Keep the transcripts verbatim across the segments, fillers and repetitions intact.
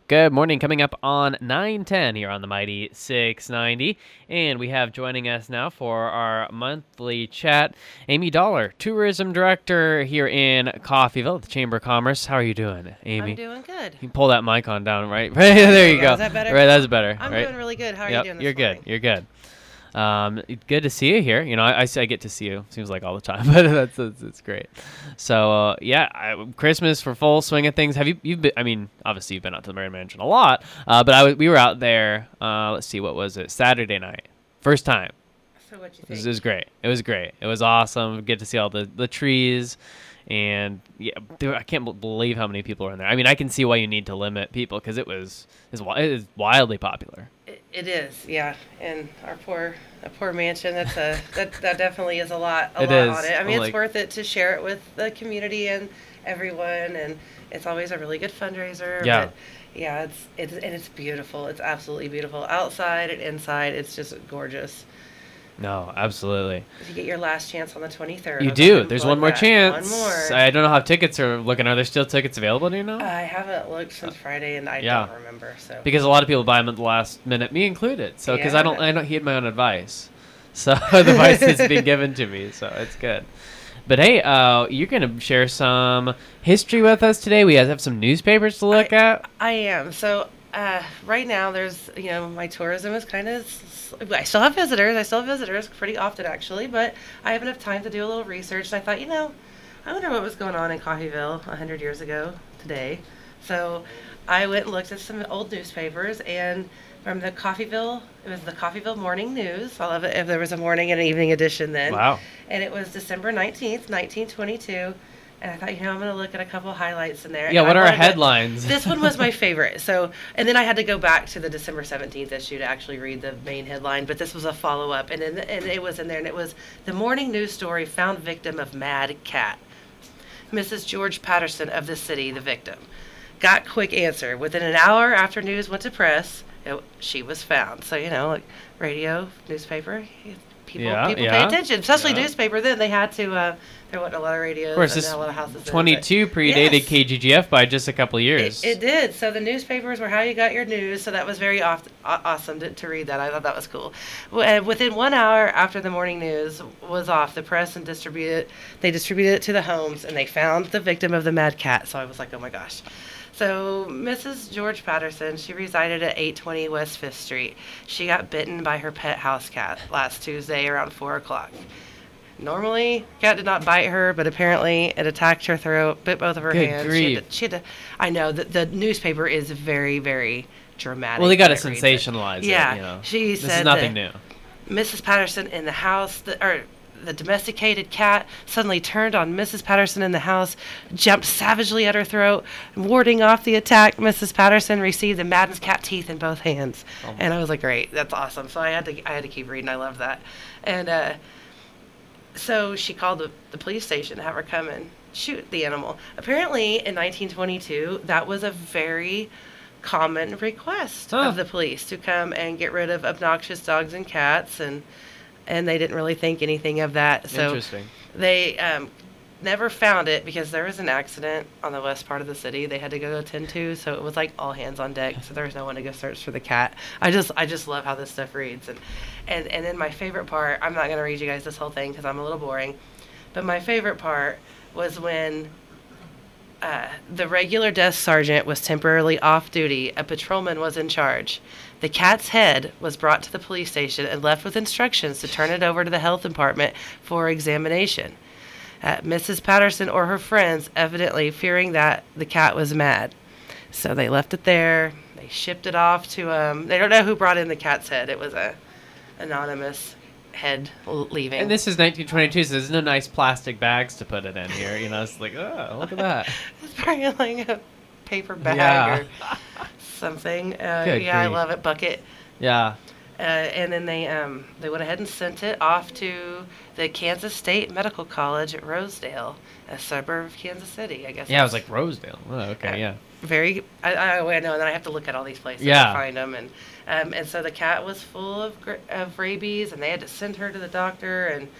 Good morning. Coming up on nine ten here on the Mighty six ninety. And we have joining us now for our monthly chat, Amy Dollar, Tourism Director here in Coffeyville at the Chamber of Commerce. How are you doing, Amy? I'm doing good. You can pull that mic on down, right? Right there you go. Is that better? Right, that's better. I'm right? doing really good. How are yep, you doing this You're morning? good. You're good. Um, good to see you here. You know, I, I, say I get to see you. Seems like all the time, but that's that's, that's great. So uh, yeah, I, Christmas for full swing of things. Have you? You've been? I mean, obviously you've been out to the Marion Mansion a lot, uh, but I w- we were out there. Uh, let's see, what was it? Saturday night, first time. So what you It think? was, it was great. It was great. It was awesome. Get to see all the the trees. And yeah, there, I can't b- believe how many people are in there. I mean, I can see why you need to limit people because it was is it is wildly popular. It, it is, yeah. And our poor, a poor mansion. That's a that that definitely is a lot. A It lot is. on it. I mean, I'm it's like- worth it to share it with the community and everyone, and it's always a really good fundraiser. Yeah. But yeah, it's it's and it's beautiful. It's absolutely beautiful outside and inside. It's just gorgeous. No, absolutely. You get your last chance on the twenty-third. You I'll go do. ahead and There's plug one more that. chance. One more. I don't know how tickets are looking. Are there still tickets available? Do you know? I haven't looked since Friday, and I Yeah. don't remember. So Because a lot of people buy them at the last minute, me included. So because I don't, Yeah. I don't heed my own advice. So the advice is being given to me. So it's good. But hey, uh, you're gonna share some history with us today. We have some newspapers to look I, at. I am. So uh, right now, there's, you know, my tourism is kind of, I still have visitors. I still have visitors pretty often, actually, but I have enough time to do a little research. And I thought, you know, I wonder what was going on in Coffeyville one hundred years ago today. So I went and looked at some old newspapers, and from the Coffeyville, it was the Coffeyville Morning News. I love it if there was a morning and an evening edition then. Wow. And it was December nineteenth, nineteen twenty-two. And I thought, you know, I'm going to look at a couple highlights in there. Yeah. And What I are our wanted to- headlines? This one was my favorite. So, and then I had to go back to the December seventeenth issue to actually read the main headline. But this was a follow up, and in the, and it was in there, and it was the morning news story: found victim of mad cat. Missus George Patterson of the city, the victim. Got quick answer. Within an hour after news went to press, it, she was found. So, you know, like radio, newspaper, people Yeah, people yeah, pay attention, especially yeah. newspaper. Then they had to. Uh, there wasn't a lot of radios. Of course, and this a lot of houses. then, but- twenty-two predated Yes. K G G F by just a couple years. It, it did. So the newspapers were how you got your news. So that was very oft, aw- awesome to, to read that. I thought that was cool. W- uh, Within one hour after the morning news was off, the press and distributed they distributed it to the homes, and they found the victim of the mad cat. So I was like, oh my gosh. So Missus George Patterson, she resided at eight twenty West Fifth Street. She got bitten by her pet house cat last Tuesday around four o'clock. Normally, cat did not bite her, but apparently it attacked her throat, bit both of her Good hands. She grief. had to, she had to, I know that the newspaper is very, very dramatic. well, they got to when it reads it. sensationalize Yeah, it. You know? she this said is nothing that new. Missus Patterson in the house, the, or the domesticated cat suddenly turned on Missus Patterson in the house, jumped savagely at her throat, warding off the attack. Missus Patterson received the maddened cat teeth in both hands, Oh. and I was like, "Great, that's awesome." So I had to, I had to keep reading. I love that, and uh, so she called the, the police station to have her come and shoot the animal. Apparently, in nineteen twenty-two, that was a very common request Huh. of the police to come and get rid of obnoxious dogs and cats, and and they didn't really think anything of that. So Interesting. they um, never found it because there was an accident on the west part of the city they had to go attend to, so it was like all hands on deck, so there was no one to go search for the cat. I just I just love how this stuff reads. And and, and then my favorite part, I'm not going to read you guys this whole thing because I'm a little boring, but my favorite part was when uh, the regular desk sergeant was temporarily off duty. A patrolman was in charge. The cat's head was brought to the police station and left with instructions to turn it over to the health department for examination. Uh, Missus Patterson or her friends evidently fearing that the cat was mad. So they left it there. They shipped it off to, um, they don't know who brought in the cat's head. It was a anonymous head l- leaving. And this is nineteen twenty-two, so there's no nice plastic bags to put it in here. You know, it's like, oh, look at that. It's probably like a paper bag Yeah. or something. Uh, Good yeah, I grief. love it. Bucket. Yeah. Uh, and then they um, they went ahead and sent it off to the Kansas State Medical College at Rosedale, a suburb of Kansas City, I guess. Yeah, I was that's like Rosedale. Oh, okay, Uh, yeah. very. I, I, I know, and then I have to look at all these places Yeah. to find them, and um, and so the cat was full of gr- of rabies, and they had to send her to the doctor, and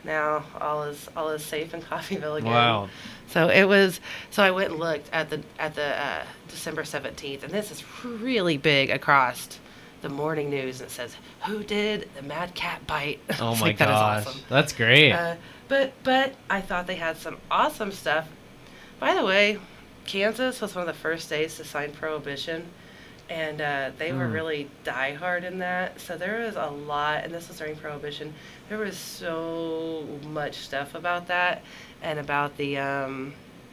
now all is all is safe in Coffeyville again. Wow. So it was. So I went and looked at the at the uh, December seventeenth, and this is really big across the morning news. And it says, "Who did the mad cat bite?" I Oh was my like, that is gosh, awesome. that's great. Uh, but but I thought they had some awesome stuff. By the way, Kansas was one of the first states to sign prohibition, and uh, they were Mm. really diehard in that. So there was a lot, and this was during prohibition. There was so much stuff about that, and about the um,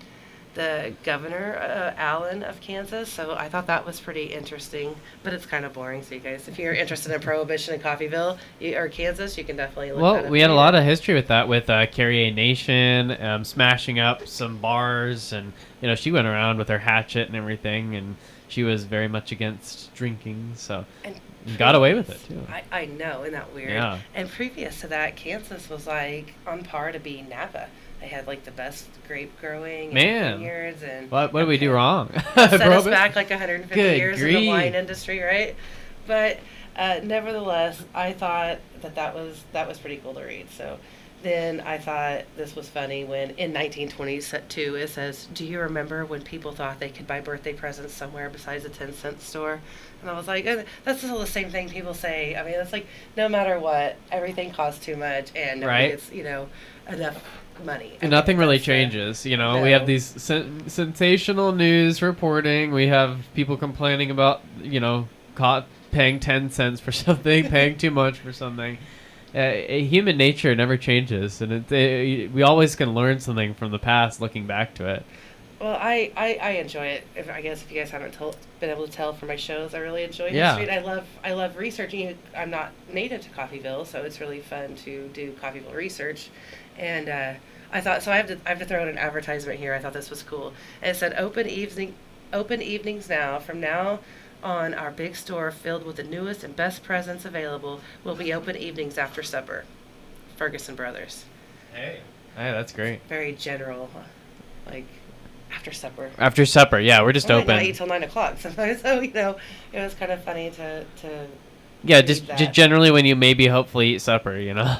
the governor uh, Allen of Kansas. So I thought that was pretty interesting, but it's kind of boring. So you guys, if you're interested in prohibition in Coffeyville you, or Kansas, you can definitely look Well, that up we had a later. lot of history with that, with uh, Carrie A. Nation um, smashing up some bars, and you know she went around with her hatchet and everything, and she was very much against drinking, so And got away with it too. I, I know, isn't that weird? Yeah. And previous to that, Kansas was like on par to be Napa. They had like the best grape growing and Man. vineyards, and What what did we do wrong? set us Prohibition? back like one hundred fifty Good years in the grief. wine industry, right? But uh, nevertheless, I thought that that was that was pretty cool to read. So then I thought this was funny when in nineteen twenty-two it says, "Do you remember when people thought they could buy birthday presents somewhere besides a ten cent store?" And I was like, uh, that's still the same thing people say. I mean, it's like no matter what, everything costs too much, and nobody Right. gets, you know, enough money. I And nothing think really that's, uh, changes, you know. We have no. these sen- sensational news reporting. We have people complaining about, you know, caught paying ten cents for something, paying too much for something. Uh, human nature never changes, and it, it, we always can learn something from the past, looking back to it. Well, I, I, I enjoy it. If I guess if you guys haven't told, been able to tell from my shows, I really enjoy Yeah. history. And I love I love researching it. I'm not native to Coffeyville, so it's really fun to do Coffeyville research. And uh, I thought so. I have to I have to throw in an advertisement here. I thought this was cool. And it said open evening open evenings now. From now on, our big store filled with the newest and best presents available will be open evenings after supper. Ferguson Brothers. Hey, hey, that's great. Very general, like after supper. After supper, yeah, we're just Well, I open. not eat till nine o'clock sometimes, so you know it was kind of funny to to. Yeah, read just, that. just generally when you maybe hopefully eat supper, you know.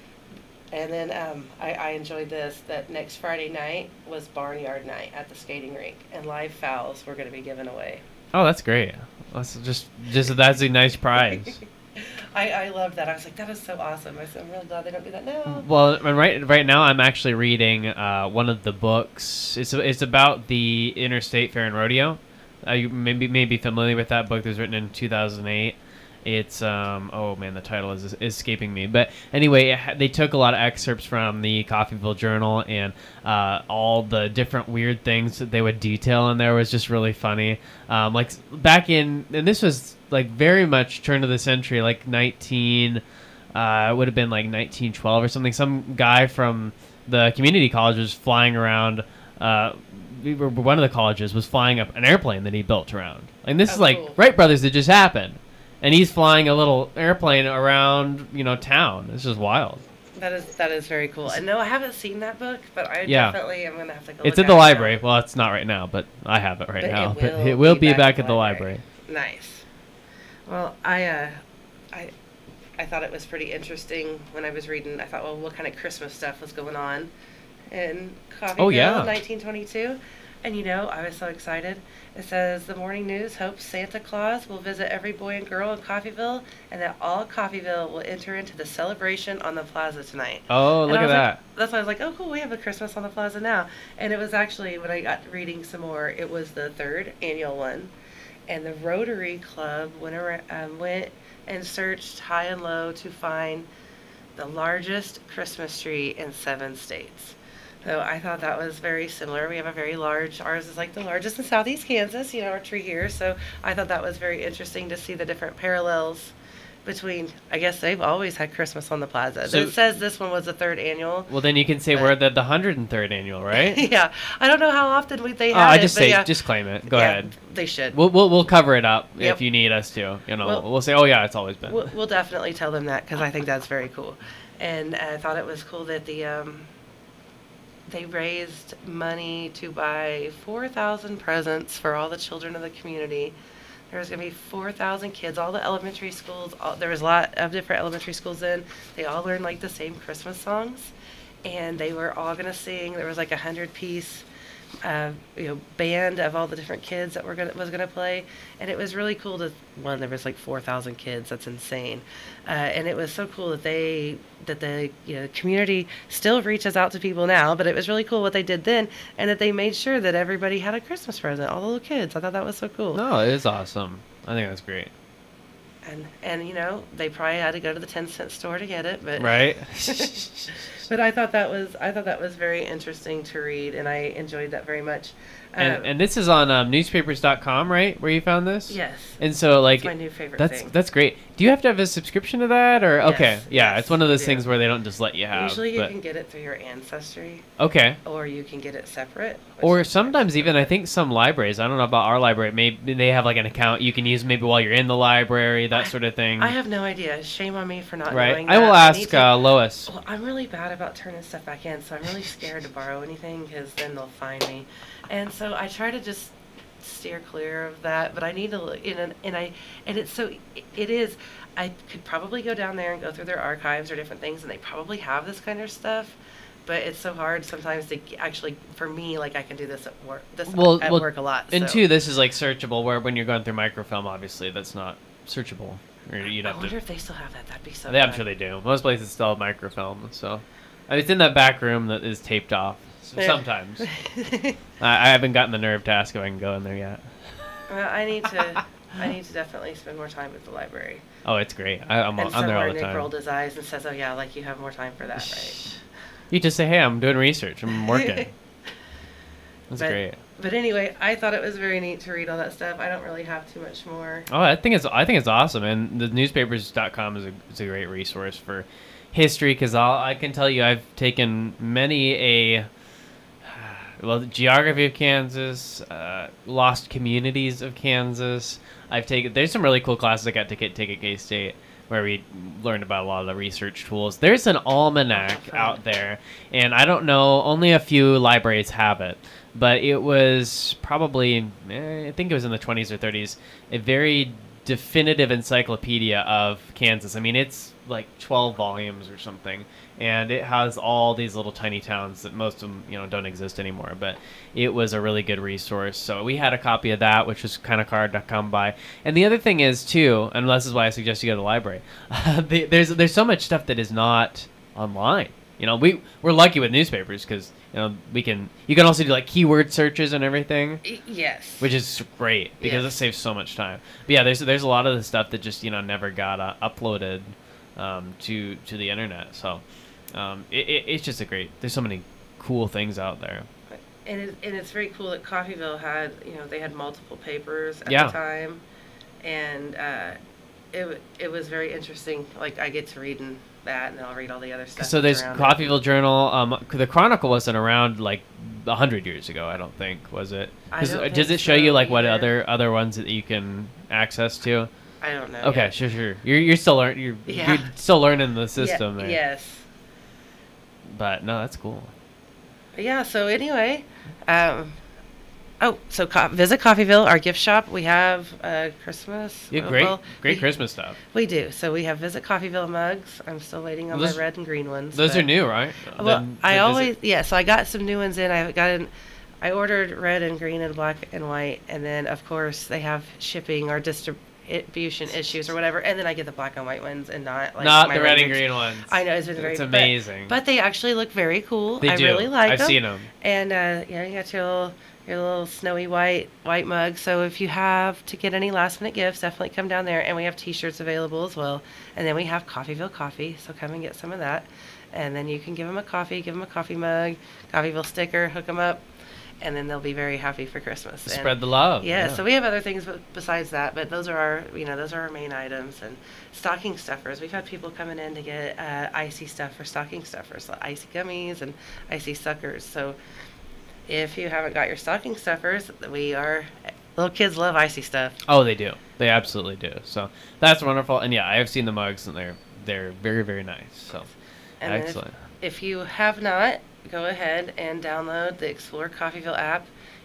And then um, I, I enjoyed this that next Friday night was barnyard night at the skating rink, and live fowls were going to be given away. Oh, that's great. That's just just that's a nice prize. I, I loved that. I was like, that is so awesome. I said, I'm really glad they don't do that now. Well, and right right now I'm actually reading uh, one of the books. It's it's about the Interstate Fair and Rodeo. Uh, you maybe may be familiar with that book. It was written in two thousand eight. It's um oh man, the title is, is escaping me. But anyway, it ha- they took a lot of excerpts from the Coffeyville Journal, and uh, all the different weird things that they would detail in there was just really funny. Um, like back in, and this was like very much turn of the century, like nineteen. Uh, it would have been like nineteen twelve or something. Some guy from the community college was flying around. Uh, we were, one of the colleges was flying up an airplane that he built around. And this Oh, is like cool. Wright Brothers that just happened, and he's flying a little airplane around, you know, town. It's just wild. That is that is very cool. And no, I haven't seen that book, but I Yeah. definitely am going to have to go. It's look in the at it now. library. Well, it's not right now, but I have it right But it now. will but it will be be back back at at the the library. library. Nice. Well, I uh, I I thought it was pretty interesting when I was reading. I thought, well, what kind of Christmas stuff was going on in Coffeyville Oh, yeah. in nineteen twenty-two? And you know, I was so excited. It says the morning news hopes Santa Claus will visit every boy and girl in Coffeyville, and that all Coffeyville will enter into the celebration on the plaza tonight. Oh, And look I at was like- that. That's why I was like, oh, cool, we have a Christmas on the plaza now. And it was actually, when I got reading some more, it was the third annual one. And the Rotary Club went, around, um, went and searched high and low to find the largest Christmas tree in seven states. So I thought that was very similar. We have a very large, ours is like the largest in southeast Kansas, you know, our tree here. So I thought that was very interesting to see the different parallels between, I guess they've always had Christmas on the plaza. So- it says this one was the third annual. Well, then you can say But- we're at the, the one hundred third annual, right? Yeah. I don't know how often we, they Oh, have I it, just but say, yeah. just claim it. Go Yeah, ahead. They should. We'll, we'll we'll cover it up Yep. if you need us to. You know, Well- we'll say, oh yeah, it's always been. We'll, we'll definitely tell them that because I think that's very cool. And I thought it was cool that the um, they raised money to buy four thousand presents for all the children of the community. There was going to be four thousand kids, all the elementary schools. All, there was a lot of different elementary schools in. They all learned like the same Christmas songs, and they were all going to sing. There was like a hundred piece uh, you know, band of all the different kids that were gonna was gonna play, and it was really cool to one. There was like four thousand kids. That's insane, uh, and it was so cool that they that the you know community still reaches out to people now. But it was really cool what they did then, and that they made sure that everybody had a Christmas present. All the little kids. I thought that was so cool. No, it is awesome. I think that's great. And and you know they probably had to go to the ten cent store to get it, but right. But I thought that was I thought that was very interesting to read, and I enjoyed that very much. And, Um, and this is on um, newspapers dot com, right? Where you found this? yes, And so, like, it's my new favorite that's thing. that's great. Do you have to have a subscription to that, or Yes, okay? Yeah, yes, it's one of those you do. things where they don't just let you have. Usually you but, can get it through your ancestry, okay. or you can get it separate. which Or is sometimes actually even I better. think some libraries. I don't know about our library. Maybe they have like an account you can use maybe while you're in the library, that I- sort of thing. I have no idea. Shame on me for not right. knowing I will that. need ask to- uh, Lois. Well, I'm really bad about turning stuff back in, so I'm really scared to borrow anything because then they'll find me. And so I try to just steer clear of that, but I need to look in an, and I and it's so it is I could probably go down there and go through their archives or different things, and they probably have this kind of stuff, but it's so hard sometimes to g- actually for me, like I can do this at work this Well, at well, work a lot. And so. two, this is like searchable. Where when you're going through microfilm, obviously that's not searchable. Or you'd I have wonder to. if they still have that. That'd be so They, I'm fun. sure they do. Most places still have microfilm, so uh, it's in that back room that is taped off. So Yeah. sometimes I, I haven't gotten the nerve to ask if I can go in there yet. Well, I need to I need to definitely spend more time at the library. Oh, it's great. I, I'm, And I'm there all somewhere the Nick time. rolled his eyes and says, "Oh yeah, like you have more time for that, right?" You just say, "Hey, I'm doing research. I'm working." That's But- great. But anyway, I thought it was very neat to read all that stuff. I don't really have too much more. Oh, I think it's I think it's awesome, and the newspapers dot com is a is a great resource for history because I can tell you I've taken many a well the geography of Kansas, uh, lost communities of Kansas. I've taken there's some really cool classes I got to get, take at K State where we learned about a lot of the research tools. There's an almanac Oh, fun. out there, and I don't know, only a few libraries have it. But it was probably, eh, I think it was in the twenties or thirties, a very definitive encyclopedia of Kansas. I mean, it's like twelve volumes or something, and it has all these little tiny towns that most of them, you know, don't exist anymore. But it was a really good resource. So we had a copy of that, which was kind of hard to come by. And the other thing is too, and this is why I suggest you go to the library. the, there's there's so much stuff that is not online. You know, we we're lucky with newspapers because you know we can you can also do like keyword searches and everything, Y- Yes. which is great because Yes. it saves so much time. But yeah, there's there's a lot of the stuff that just you know never got uh, uploaded um, to to the internet. So um, it, it, it's just a great. There's so many cool things out there. And, it, and it's very cool that Coffeyville had, you know, they had multiple papers at Yeah. the time. And uh, it, w- it was very interesting. Like, I get to read in that, and I'll read all the other stuff. So there's that's around it. Coffeyville Journal. Um, the Chronicle wasn't around like a hundred years ago. I don't think was it. I 'Cause, don't uh, does think it show you so like what either. other other ones that you can access to? I don't know. Okay, yet. sure, sure. You're you're still learning. You're, Yeah. you're still learning the Yeah, system there. yes. But no, that's cool. But yeah, so anyway, um, oh, so co- visit Coffeyville, our gift shop. We have uh, Christmas. Yeah, well, great, well, great we, Christmas stuff. We do. So we have Visit Coffeyville mugs. I'm still waiting on Those- my red and green ones. Those but- are new, right? Well, Then I the always visit- yeah. So I got some new ones in. I got in. I ordered red and green and black and white, and then of course they have shipping or distribution issues or whatever, and then I get the black and white ones and not like not my the red and ones. green ones. I know it's been very It's but- amazing. But, they actually look very cool. they I do. really like I've them. seen them. And uh, yeah, you got your little your little snowy white white mug. So if you have to get any last minute gifts, definitely come down there. And we have T-shirts available as well. And then we have Coffeyville coffee, so come and get some of that. And then you can give them a coffee, give them a coffee mug, Coffeyville sticker, hook them up, and then they'll be very happy for Christmas. And- Spread the love. yeah, so we have other things b- besides that, but those are our, you know, those are our main items. And stocking stuffers, we've had people coming in to get uh, icy stuff for stocking stuffers, like icy gummies and icy suckers. So if you haven't got your stocking stuffers, we are, little kids love icy stuff. Oh, they do. They absolutely do. So that's wonderful. And yeah, I have seen the mugs, and they're they're very very nice. So And then excellent. If, if you have not, go ahead and download the Explore Coffeyville app.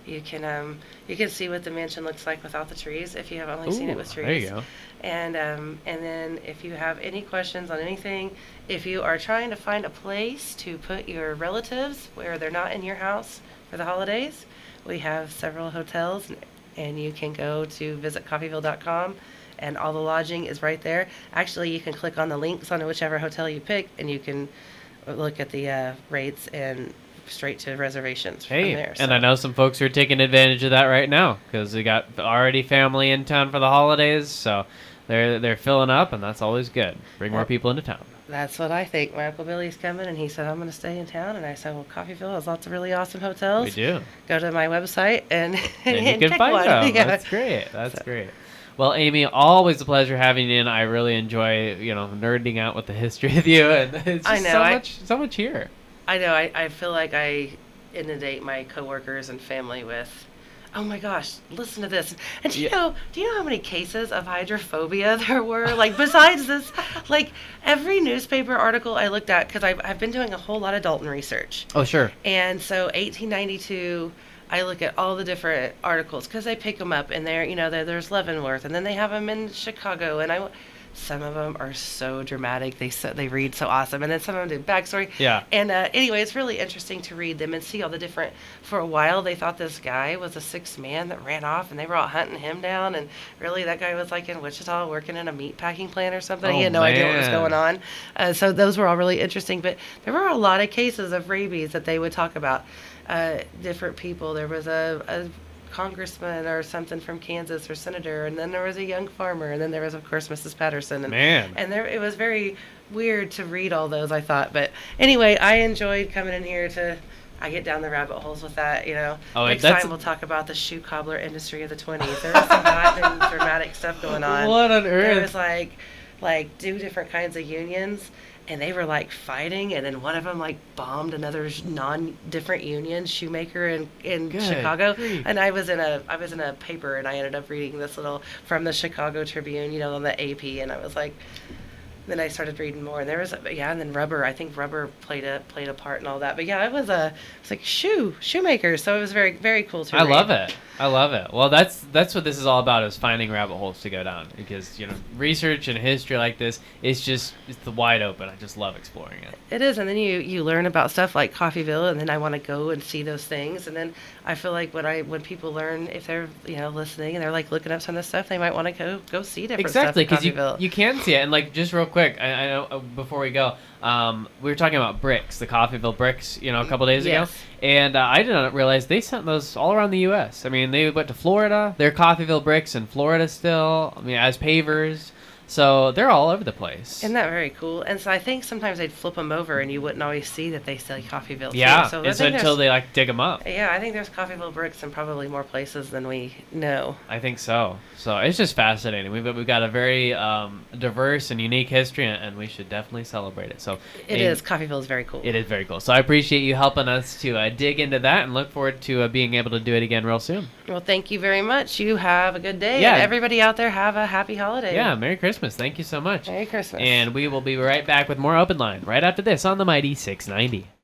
You can um, you can see what the mansion looks like without the trees if you have only seen Ooh, it with trees. there you go. And um, and then if you have any questions on anything, if you are trying to find a place to put your relatives where they're not in your house for the holidays, we have several hotels, and you can go to visit coffeeville dot com, and all the lodging is right there. Actually, you can click on the links on whichever hotel you pick, and you can look at the uh, rates and straight to reservations from Hey, there. and so. I know some folks who are taking advantage of that right now because we got already family in town for the holidays, so they're they're filling up, and that's always good. Bring more Yep. people into town. That's what I think. My Uncle Billy's coming, and he said, I'm going to stay in town. And I said, well, Coffeeville has lots of really awesome hotels. We do. Go to my website and, And and you can pick find one. them. Yeah. That's great. That's So- great. Well, Amy, always a pleasure having you in. I really enjoy, you know, nerding out with the history with you, and it's just I know, so I- much, so much here. I know. I, I feel like I inundate my coworkers and family with, oh my gosh, listen to this. And do you Yeah. know, do you know how many cases of hydrophobia there were? Like, besides this, like, every newspaper article I looked at, because I've, I've been doing a whole lot of Dalton research. Oh, sure. And so eighteen ninety-two, I look at all the different articles because they pick them up, and there, you know, there, there's Leavenworth, and then they have them in Chicago, and I, some of them are so dramatic. They so, they read so awesome, and then some of them do backstory. Yeah. And uh, anyway, it's really interesting to read them and see all the different. For a while, they thought this guy was a sixth man that ran off, and they were all hunting him down. And really, that guy was like in Wichita working in a meat packing plant or something. he Oh, had no idea what was man. going on. Uh, so those were all really interesting. But there were a lot of cases of rabies that they would talk about. Uh, different people. There was a, a congressman or something from Kansas or senator, and then there was a young farmer, and then there was, of course, Missus Patterson. And, Man. and there it was very weird to read all those, I thought. But anyway, I enjoyed coming in here to. I get down the rabbit holes with that, you know. Oh, Next that's- time we'll talk about the shoe cobbler industry of the twenties. There was some hot and dramatic stuff going on. What on There earth? was like, like two different kinds of unions, and they were like fighting, and then one of them like bombed another sh- non-different union shoemaker in in Good Chicago. grief. And I was in a I was in a paper, and I ended up reading this little from the Chicago Tribune, you know, on the A P, and I was like. Then I started reading more, and there was yeah, and then rubber. I think rubber played a played a part in all that. But yeah, it was a it's like shoe shoemakers. So it was very very cool to I read. love it. I love it. Well, that's that's what this is all about, is finding rabbit holes to go down, because, you know, research and history like this is just it's the wide open. I just love exploring it. It is, and then you you learn about stuff like Coffeeville, and then I want to go and see those things, and then I feel like when I when people learn, if they're you know listening and they're like looking up some of this stuff, they might want to go go see different Exactly, stuff because in you Coffeeville. you can see it. And like, just real quick, I, I know uh, before we go, um, we were talking about bricks, the Coffeeville bricks, you know, a couple days Yes. ago, and uh, I did not realize they sent those all around the U S. I mean, they went to Florida. They're Coffeeville bricks in Florida still. I mean, as pavers. So they're all over the place. Isn't that very cool? And so I think sometimes they'd flip them over, and you wouldn't always see that they sell Coffeeville. too. yeah, So I it's think until there's- they like dig them up. Yeah, I think there's Coffeeville bricks in probably more places than we know. I think so. So it's just fascinating. We've we've got a very um, diverse and unique history, and, and we should definitely celebrate it. So It Amy, is. Coffeeville is very cool. It is very cool. So I appreciate you helping us to uh, dig into that, and look forward to uh, being able to do it again real soon. Well, thank you very much. You have a good day. Yeah. And everybody out there, have a happy holiday. Yeah, Merry Christmas. Thank you so much. Merry Christmas. And we will be right back with more Open Line right after this on the Mighty six ninety.